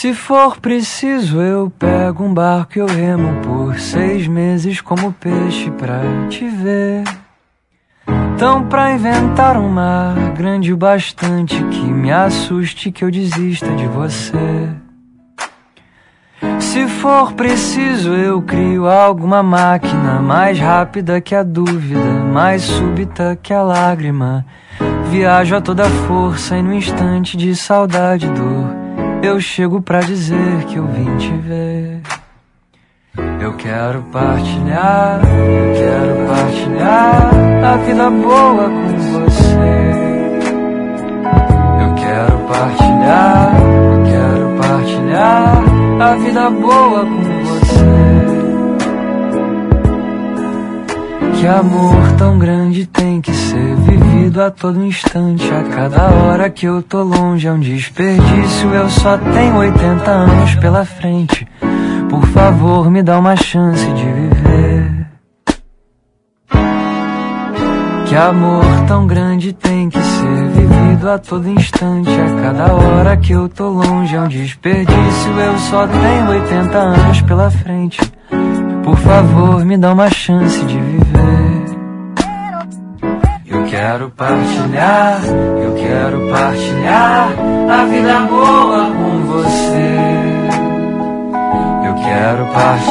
Se for preciso eu pego um barco e eu remo por 6 meses como peixe pra te ver. Então pra inventar um mar grande o bastante que me assuste, que eu desista de você. Se for preciso eu crio alguma máquina mais rápida que a dúvida, mais súbita que a lágrima. Viajo a toda força e no instante de saudade e dor eu chego pra dizer que eu vim te ver. Eu quero partilhar a vida boa com você. Eu quero partilhar a vida boa com você. Que amor tão grande tem que ser vivido a todo instante. A cada hora que eu tô longe é um desperdício. Eu só tenho 80 anos pela frente. Por favor, me dá uma chance de viver. Que amor tão grande tem que ser vivido a todo instante. A cada hora que eu tô longe é um desperdício. Eu só tenho 80 anos pela frente. Por favor, me dá uma chance de viver. Eu quero partilhar a vida boa com você. Eu quero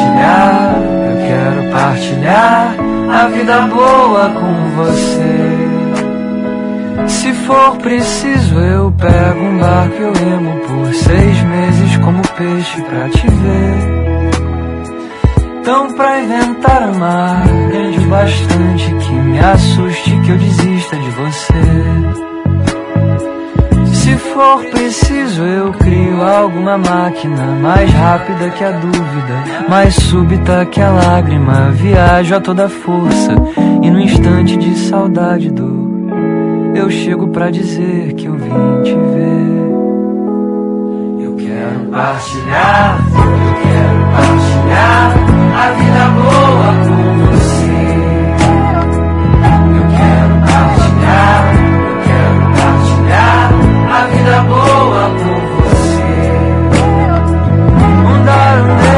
partilhar a vida boa com você. Se for preciso eu pego um barco e eu remo por 6 meses como peixe pra te ver. Então pra inventar amar grande o bastante que me assuste, que eu desista de você. Se for preciso eu crio alguma máquina mais rápida que a dúvida, mais súbita que a lágrima. Viajo a toda força e no instante de saudade e dor eu chego pra dizer que eu vim te ver. Eu quero partilhar a vida boa com você. Eu quero partilhar a vida boa com você. Partilhar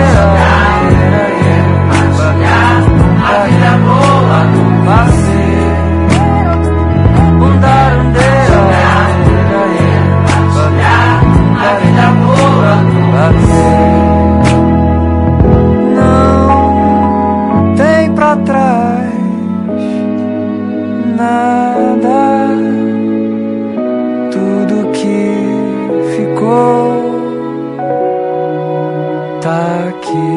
a vida boa com você. Partilhar a vida boa com você. Pra trás nada, tudo que ficou tá aqui.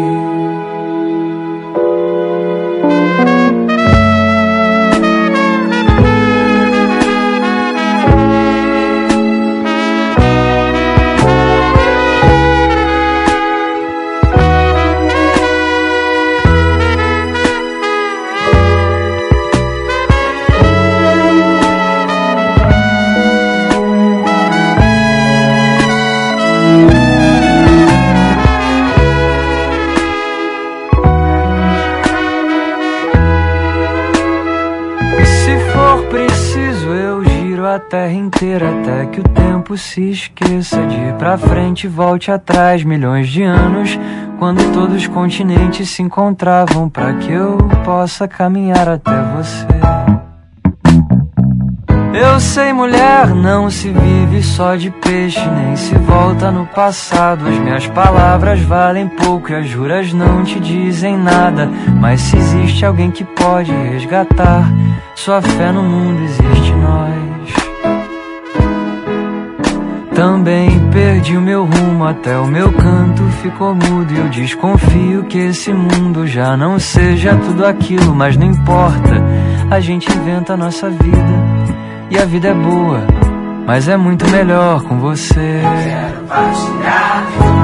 A terra inteira até que o tempo se esqueça de ir pra frente e volte atrás milhões de anos, quando todos os continentes se encontravam pra que eu possa caminhar até você. Eu sei, mulher, não se vive só de peixe, nem se volta no passado. As minhas palavras valem pouco e as juras não te dizem nada, mas se existe alguém que pode resgatar sua fé no mundo, existe nós. Também perdi o meu rumo, até o meu canto ficou mudo. E eu desconfio que esse mundo já não seja tudo aquilo, mas não importa, a gente inventa a nossa vida. E a vida é boa, mas é muito melhor com você. Eu quero partilhar